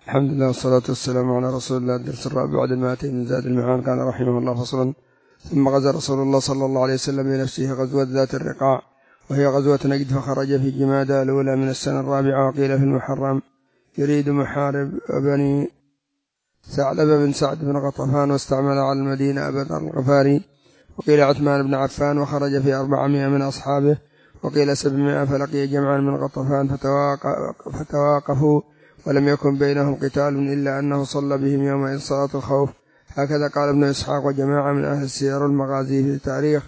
الحمد لله والصلاة والسلام على رسول الله. الدرس الرابع بعد 200 من زاد المعان. قال رحمه الله: فصل. ثم غزا رسول الله صلى الله عليه وسلم بنفسه غزوة ذات الرقاع، وهي غزوة نجد، فخرج في جمادى الأولى من السنة الرابعة، وقيل في المحرم، يريد محارب بني ثعلب بن سعد بن غطفان، واستعمل على المدينة أبا ذر الغفاري، وقيل عثمان بن عفان، وخرج في 400 من أصحابه، وقيل 700، فلقي جمعا من غطفان فتواقفوا، ولم يكن بينهم قتال إلا أنه صلى بهم يومئذ صلاة الخوف. هكذا قال ابن إسحاق وجماعة من أهل السير والمغازي في التاريخ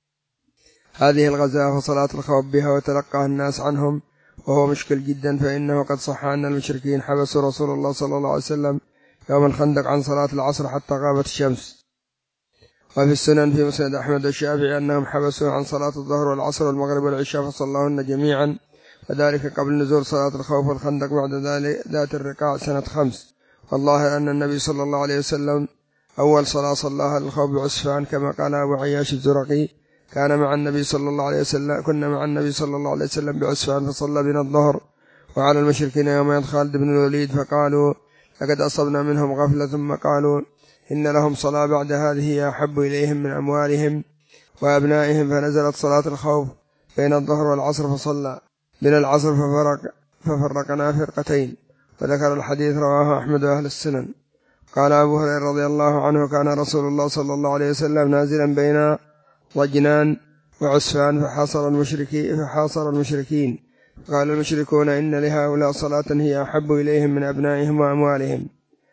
هذه الغزاة وصلاة الخوف بها، وتلقى الناس عنهم، وهو مشكل جدا، فإنه قد صح أن المشركين حبسوا رسول الله صلى الله عليه وسلم يوم الخندق عن صلاة العصر حتى غابت الشمس. وفي السنن في مسند أحمد والشافعي أنهم حبسوا عن صلاة الظهر والعصر والمغرب والعشاء فصلىهن جميعا، وذلك قبل نزول صلاة الخوف والخندق بعد ذات الرقاع سنة 5. والله أن النبي صلى الله عليه وسلم أول صلاة صلاها للخوف بعسفان، كما قال أبو عياش الزرقي: كنا مع النبي صلى الله عليه وسلم بعسفان، فصلى بنا الظهر وعلى المشركين يومين خالد بن الوليد، فقالوا: لقد أصبنا منهم غفلة، ثم قالوا: إن لهم صلاة بعد هذه أحب إليهم من أموالهم وأبنائهم، فنزلت صلاة الخوف بين الظهر والعصر، فصلى بنا العصر ففرقنا فرقتين. وذكر الحديث رواه أحمد وأهل السنن. قال أبو هريرة رضي الله عنه: كان رسول الله صلى الله عليه وسلم نازلا بين ضجنان وعسفان فحاصر المشركين، قال المشركون: إن لهؤلاء صلاة هي أحب إليهم من أبنائهم وأموالهم،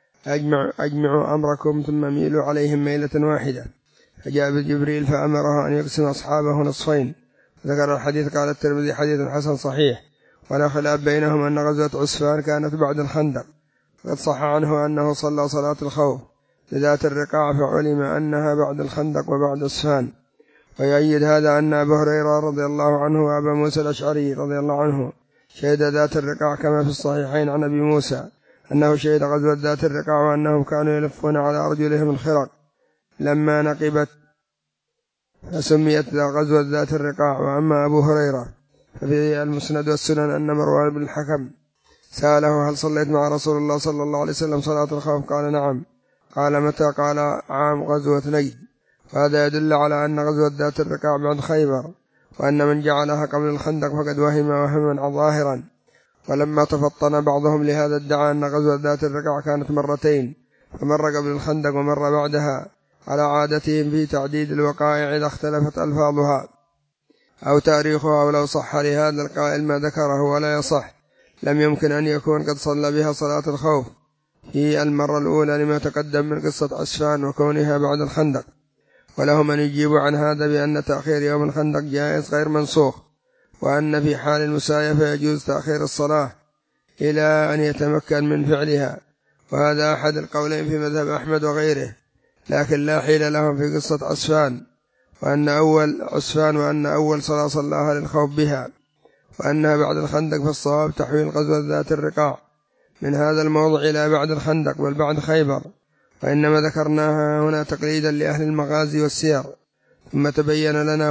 أجمعوا أمركم ثم ميلوا عليهم ميلة واحدة. فجاء بجبريل فأمره أن يقسم أصحابه نصفين. ذكر الحديث. قال الترمذي: حديث حسن صحيح، ولا خلاف بينهم أن غزوة عسفان كانت بعد الخندق، وقد صح عنه أنه صلى صلاة الخوف لذات الرقاع، فعلم أنها بعد الخندق وبعد عسفان. ويؤيد هذا أن أبا هريرة رضي الله عنه وأبا موسى الأشعري رضي الله عنه شهد ذات الرقاع، كما في الصحيحين عن أبي موسى أنه شهد غزوة ذات الرقاع، وأنهم كانوا يلفون على أرجلهم الخرق لما نقبت، فسميت غزوة ذات الرقاع. وأما أبو هريرة ففي المسند والسنن أن مروان بن الحكم سأله: هل صليت مع رسول الله صلى الله عليه وسلم صلاة الخوف؟ قال: نعم. قال: متى؟ قال: عام غزوة نجد. وهذا يدل على أن غزوة ذات الرقاع بعد خيبر، وأن من جعلها قبل الخندق فقد وهما ظاهرا. ولما تفطن بعضهم لهذا ادعى أن غزوة ذات الرقاع كانت مرتين، فمر قبل الخندق ومر بعدها، على عادتهم في تعديد الوقائع إذا اختلفت ألفاظها أو تاريخها. ولو صح لهذا القائل ما ذكره ولا يصح، لم يمكن أن يكون قد صلى بها صلاة الخوف في المرة الأولى، لما تقدم من قصة عسفان وكونها بعد الخندق. ولهم أن يجيبوا عن هذا بأن تأخير يوم الخندق جائز غير منسوخ، وأن في حال المسايفة يجوز تأخير الصلاة إلى أن يتمكن من فعلها، وهذا أحد القولين في مذهب أحمد وغيره، لكن لا حيل لهم في قصة عسفان، وأن أول صلاة صلاها للخوف بها، وأنها بعد الخندق، فالصواب تحويل غزوة ذات الرقاع من هذا الموضع إلى بعد الخندق بل بعد خيبر، وإنما ذكرناها هنا تقليدا لأهل المغازي والسير، ثم تبين لنا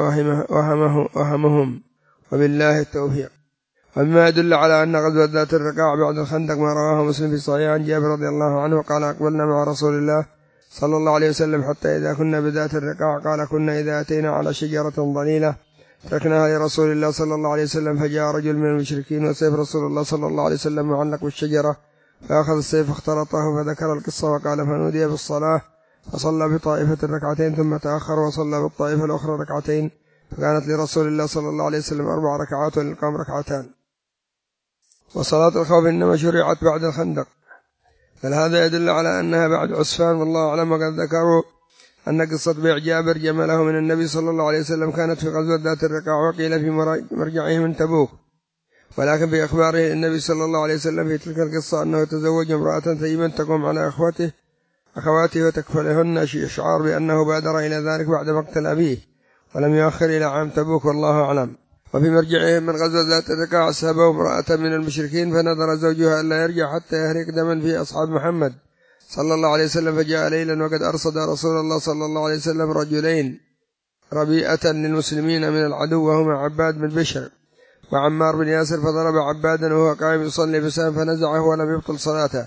وهمهم، وبالله التوفيق. ومما يدل على أن غزوة ذات الرقاع بعد الخندق ما رواه مسلم في صحيح عن جابر رضي الله عنه قال: أقبلنا مع رسول الله صلى الله عليه وسلم حتى إذا كنا بذات الرقاع، قال: كنا إذا أتينا على شجرة ضليلة تركناها لرسول الله صلى الله عليه وسلم، فجاء رجل من المشركين وسيف رسول الله صلى الله عليه وسلم معلق بالشجرة، فأخذ السيف فاخترطه، فذكر القصة وقال: فنودي بالصلاة، فصلى بطائفة الركعتين، ثم تأخر وصلى بالطائفة الأخرى ركعتين، فكانت لرسول الله صلى الله عليه وسلم 4 ركعات وللقوم ركعتان. وصلاة الخوف إنما شرعت بعد الخندق، فهذا يدل على أنها بعد عسفان، والله أعلم. وقد ذكروا أن قصة بيع جابر جمله من النبي صلى الله عليه وسلم كانت في غزوة ذات الرقاع، وقيل في مرجعه من تبوك، ولكن في إخباره النبي صلى الله عليه وسلم في تلك القصة أنه تزوج امرأة ثيبا تقوم على أخواته وتكفلهن، إشعار بأنه بادر إلى ذلك بعد مقتل أبيه، ولم يؤخر إلى عام تبوك، والله أعلم. وفي مرجعهم من غزوة ذات الرقاع أصابه امرأة من المشركين، فنظر زوجها ألا يرجع حتى يهرق دما في أصحاب محمد صلى الله عليه وسلم، فجاء ليلا وقد أرصد رسول الله صلى الله عليه وسلم رجلين ربيئة للمسلمين من العدو، وهما عباد بن بشر وعمار بن ياسر، فضرب عبادا وهو قائم يصلي بسهم فنزعه ولم يبطل صلاته،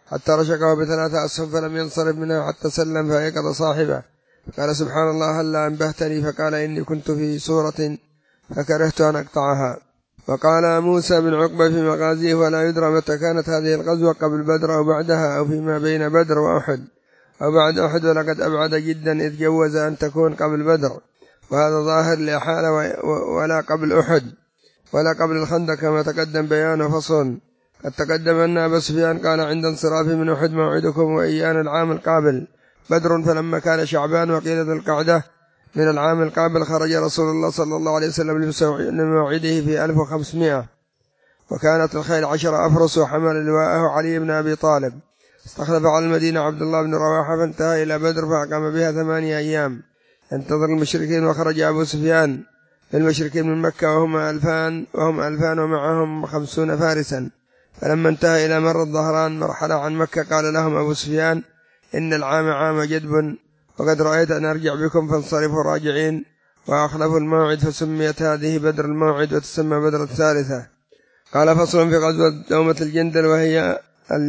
حتى رشقه ب3 أسهم فلم ينصرف منها حتى سلم فأيقظ صاحبه فقال سبحان الله هلا أنبهتني، فقال إني كنت في سورة فكرهت أن أقطعها. وقال موسى بن عقبة في مغازيه ولا يدرى متى كانت هذه الغزوة قبل بدر أو بعدها أو فيما بين بدر وأحد أو بعد أحد، ولقد أبعد جدا إذ جوز أن تكون قبل بدر، وهذا ظاهر لإحالة ولا قبل أحد ولا قبل الخندق كما تقدم بيانه. فصل. قد تقدم أن أبا سفيان قال عند انصرافه من أحد موعدكم وإيانا العام القابل بدر، فلما كان شعبان وقيل ذو القعدة من العام القابل خرج رسول الله صلى الله عليه وسلم لموعده في 1500، وكانت الخيل 10 أفرس، وحمل لواءه علي بن أبي طالب. استخلف على المدينة عبد الله بن رواحة فانتهى إلى بدر فأقام بها 8 أيام ينتظر المشركين. وخرج أبو سفيان للمشركين من مكة وهم 2000 ومعهم 50 فارسا. فلما انتهى إلى مر الظهران مرحلة عن مكة قال لهم أبو سفيان إن العام عام جدب، وقد رأيت أن أرجع بكم فانصرفوا راجعين، وأخلفوا الموعد فسميت هذه بدر الموعد وتسمى بدر الثالثة. قال فصل في غزوة دومة الجندل، وهي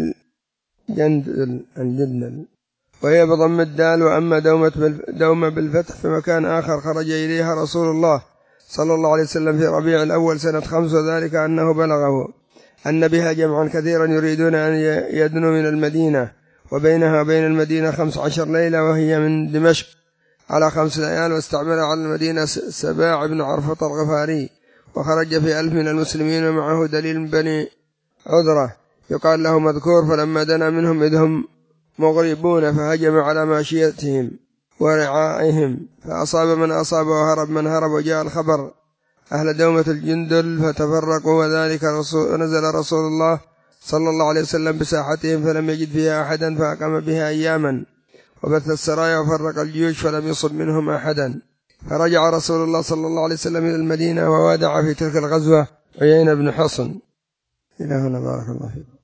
الجندل وهي بضم الدال، وأما دومة بالفتح فمكان آخر خرج إليها رسول الله صلى الله عليه وسلم في ربيع الأول سنة 5، وذلك أنه بلغه أن بها جمعا كثيرا يريدون أن يدنوا من المدينة، وبينها وبين المدينة 15 ليلة، وهي من دمشق على 5 ليال. واستعمل على المدينة سباع بن عرفة الغفاري، وخرج في 1000 من المسلمين ومعه دليل من بني عذرة يقال له مذكور. فلما دنا منهم إذ هم مغربون فهجم على ماشيتهم ورعائهم فأصاب من أصاب وهرب من هرب. وجاء الخبر أهل دومة الجندل فتفرقوا، وذلك نزل رسول الله صلى الله عليه وسلم بساحتهم فلم يجد فيها أحدا فأقام بها أياما، وبث السرايا وفرق الجيوش فلم يصب منهم أحدا. فرجع رسول الله صلى الله عليه وسلم إلى المدينة، ووادع في تلك الغزوة عيينة بن حصن. إلى هنا بارك الله فيكم.